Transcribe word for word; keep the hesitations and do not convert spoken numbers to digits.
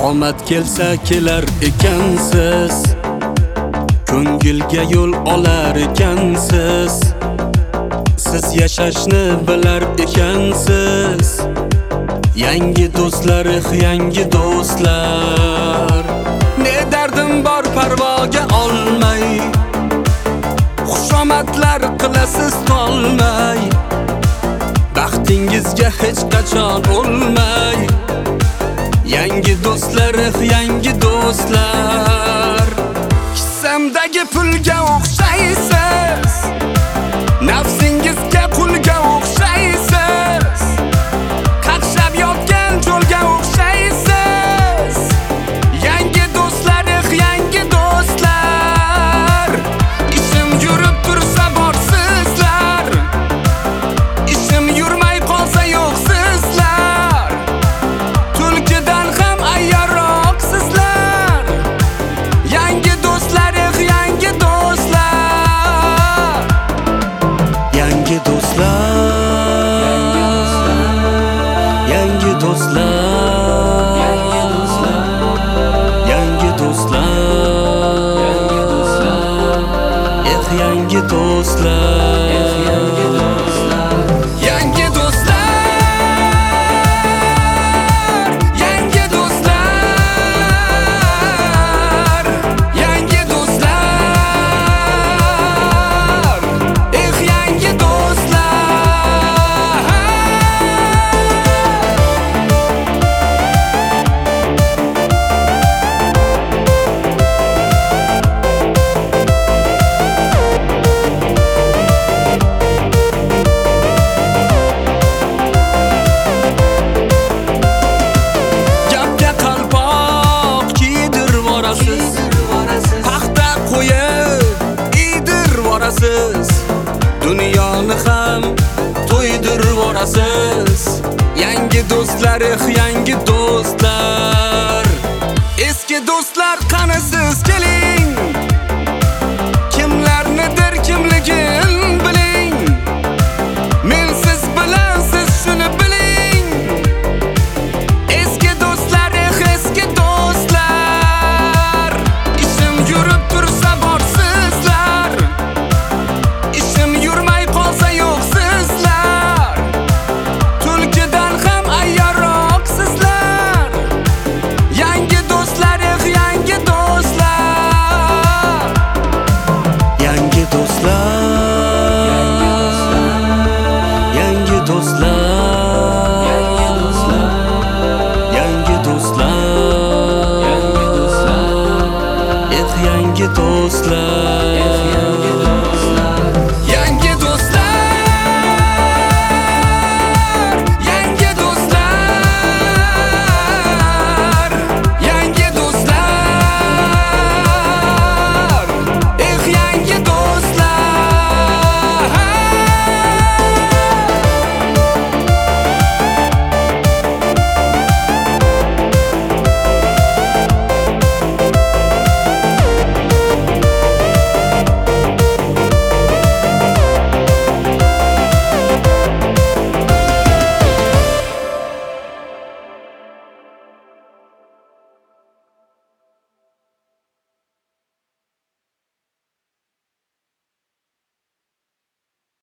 omad kelsa kelar ekansiz, ko'ngilga yo'l olar ekansiz. Siz yashashni bilar ekansiz. Yangi do'stlar, yangi do'stlar. Ne dardim bor parvoga olmay, xushomadlar qilasiz tolmay. Baxtingizga hech qachon o'lmay. Yangi do'stlar, yangi do'stlar. Kissamdagi pulga o'xshaysiz, nafsingizga qulga o'xshaysiz, qaqshab yotgan cho'lga o'xshaysiz. Yangi do'stlar, yangi do'stlar. Ishim yurib tursa borsizlar, ishim yurmay qolsa yo'qsizlar. Tulkidan ham ayyorroqsizlar. Yangi do'stlar, yangi do'stlar. Yangi do'stlar, yangi do'stlar, yangi do'stlar, yangi do'stlar, eh yangi do'stlar, eh yangi do'stlar, yangi do'stlar, yangi do'stlar, yangi do'stlar, eh yangi do'stlar. Gapga qalpoq kiydirib borasiz, paxta qo'yib iydirib borasiz, dunyoni ham to'ydirib borasiz. Yangi do'stlar,